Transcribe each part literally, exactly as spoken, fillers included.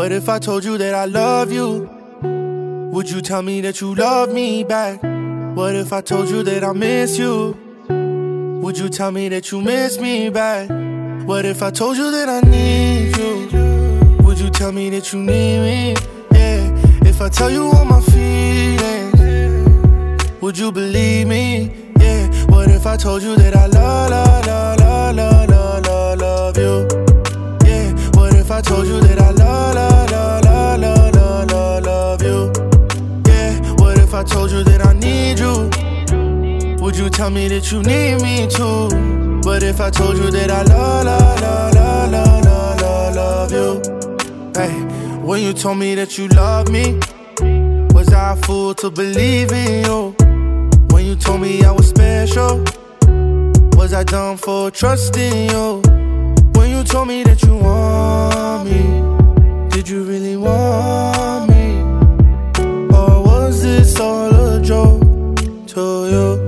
What if I told you that I love you? Would you tell me that you love me back? What if I told you that I miss you? Would you tell me that you miss me back? What if I told you that I need you? Would you tell me that you need me? Yeah. If I tell you all my feelings, would you believe me? Yeah. What if I told you that I love, love, love, love, love, love, love, love you? Yeah. What if I told you that I love, love, love, love, love, love, love, love you? Yeah. What if I told you that I need you? Would you tell me that you need me too? What if I told you that I love, love, love, love, love, love, love you? Hey, when you told me that you love me, was I a fool to believe in you? When you told me I was special, was I dumb for trusting you? When you told me that you want me, did you really want me? Or was this all a joke to you?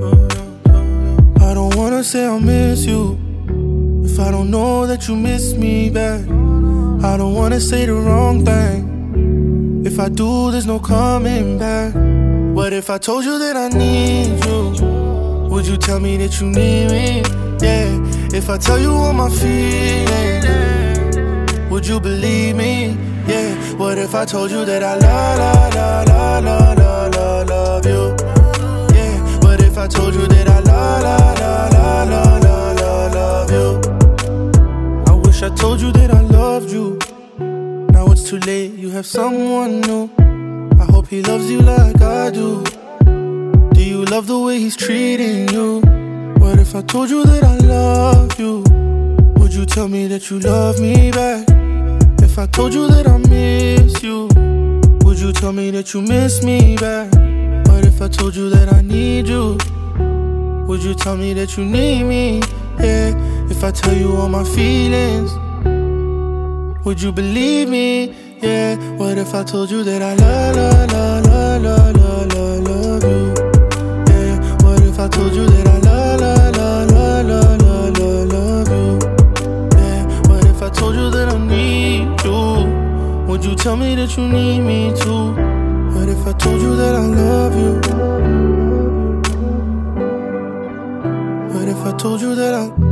I don't wanna say I'll miss you if I don't know that you miss me back. I don't wanna say the wrong thing. If I do, there's no coming back. What if I told you that I need you? Would you tell me that you need me? Yeah. If I tell you all my feelings, would you believe me? Yeah. What if I told you that I love, love, love, love, love, love, love you? Yeah. What if I told you that I love, love, love, love, love, love, love you? I wish I told you that I loved you. Now it's too late, you have someone new. I hope he loves you like I do. Do you love the way he's treating you? What if I told you that I love you? Would you tell me that you love me back? If I told you that I miss you, would you tell me that you miss me back? What if I told you that I need you? Would you tell me that you need me? Yeah. If I tell you all my feelings, would you believe me? Yeah. What if I told you that I love, love, love, love, love, love, love you? Yeah. What if I told you that I love, love, love, love, love, love, love you? Yeah. What if I told you that I need you? Would you tell me that you need me too? What if I told you that I love you? What if I told you that I